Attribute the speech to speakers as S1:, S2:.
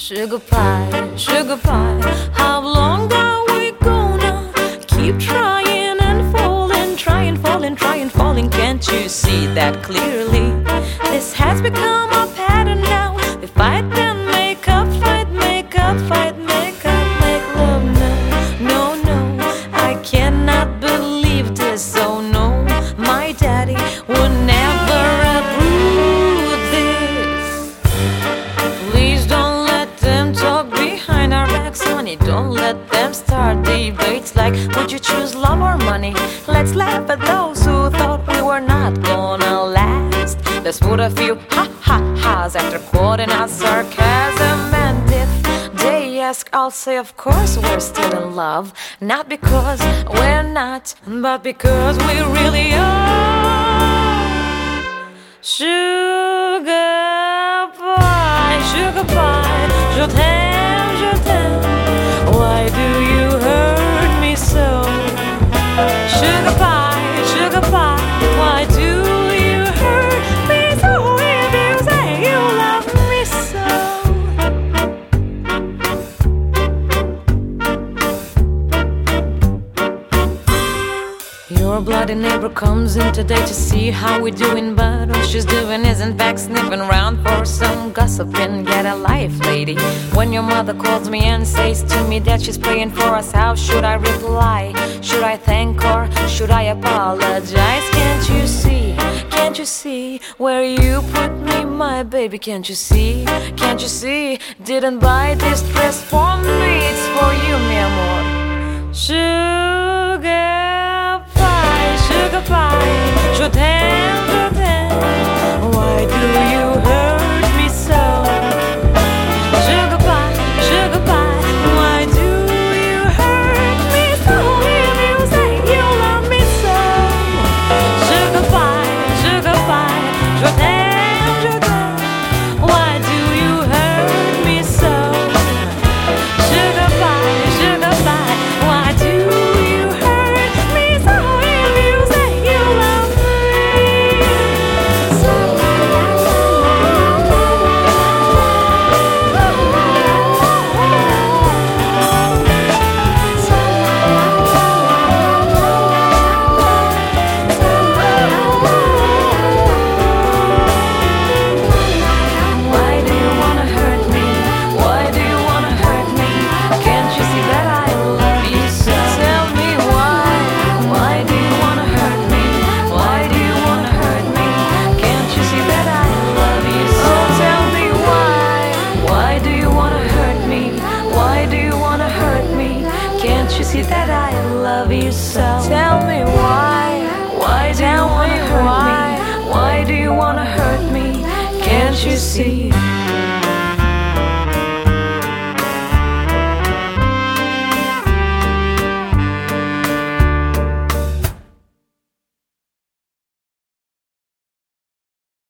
S1: sugar pie. How long are we gonna keep trying and falling, trying, falling? Can't you see that clearly? This has become a pattern now. We fight and make up, fight, make up, fight, make up, make love. No, I cannot believe this. Oh no, my daddy would never approve this. Please don't let them talk behind our backs, honey. Don't let them start debates like, would you choose love or money? Let's laugh at those who thought we were not gonna last. Let's put a few ha-ha-has after quoting our sarcasm. And if they ask, I'll say, of course we're still in love. Not because we're not, but because we really are. Sugar pie, je t'aime. Why do you hurt me so? Sugar pie, why do you hurt me so? If you say you love me so. Your bloody neighbor comes in today to see how we're doing, but all she's doing is in fact sniffing around for some gossiping. Get a life, lady. When your mother calls me and says to me that she's praying for us, how should I reply? Should I thank or should I apologize? Can't you see where you put me, my baby? Can't you see? Didn't buy this dress for me, it's for you, mi amor. Sugar pie, je t'aime. Why do you hurt me so? Sugar pie, why do you hurt me so? If you say you love me so. Sugar pie, je t'aime. Why do you hurt me so? Sugar pie, why do you hurt me so? If you say you love me. Why do you wanna hurt me? Why do you wanna hurt me? Can't you see that I love you so? Tell me why. Why do you wanna hurt me? Why do you wanna hurt me? Can't you see that I love you so? Tell me why. Why do you wanna hurt me? Why do you wanna hurt me? Can't you see that I love you so? Tell me why. Why do you wanna hurt me? Why do you wanna hurt me? Can't you see?